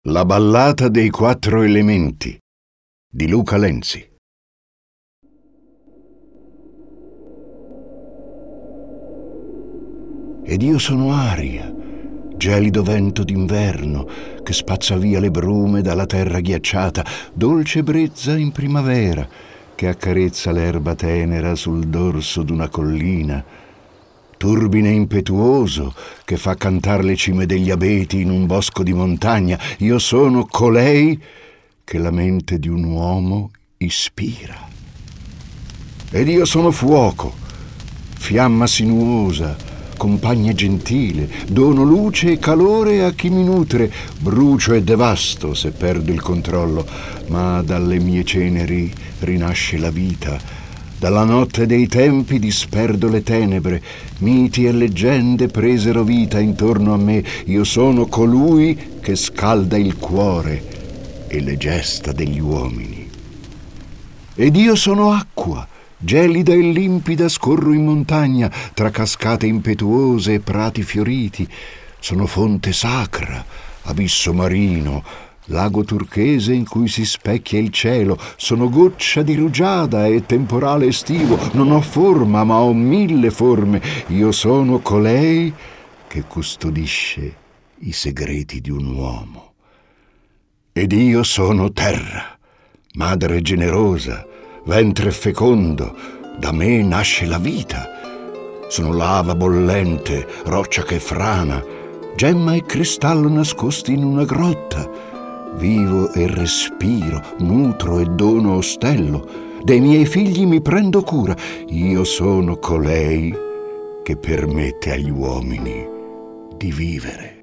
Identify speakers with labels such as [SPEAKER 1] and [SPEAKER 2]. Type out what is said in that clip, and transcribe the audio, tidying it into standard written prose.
[SPEAKER 1] La ballata dei quattro elementi di Luca Lenzi. Ed io sono aria, gelido vento d'inverno che spazza via le brume dalla terra ghiacciata, dolce brezza in primavera che accarezza l'erba tenera sul dorso d'una collina, turbine impetuoso che fa cantar le cime degli abeti in un bosco di montagna. Io sono colei che la mente di un uomo ispira. Ed io sono fuoco, fiamma sinuosa, compagna gentile, dono luce e calore a chi mi nutre, brucio e devasto se perdo il controllo, ma dalle mie ceneri rinasce la vita. Dalla notte dei tempi disperdo le tenebre, miti e leggende presero vita intorno a me. Io sono colui che scalda il cuore e le gesta degli uomini. Ed io sono acqua, gelida e limpida scorro in montagna, tra cascate impetuose e prati fioriti. Sono fonte sacra, abisso marino, lago turchese in cui si specchia il cielo. Sono goccia di rugiada e temporale estivo. Non ho forma, ma ho 1000 forme. Io sono colei che custodisce i segreti di un uomo. Ed io sono terra, madre generosa, ventre fecondo. Da me nasce la vita. Sono lava bollente, roccia che frana, gemma e cristallo nascosti in una grotta. Vivo e respiro, nutro e dono ostello. Dei miei figli mi prendo cura. Io sono colei che permette agli uomini di vivere.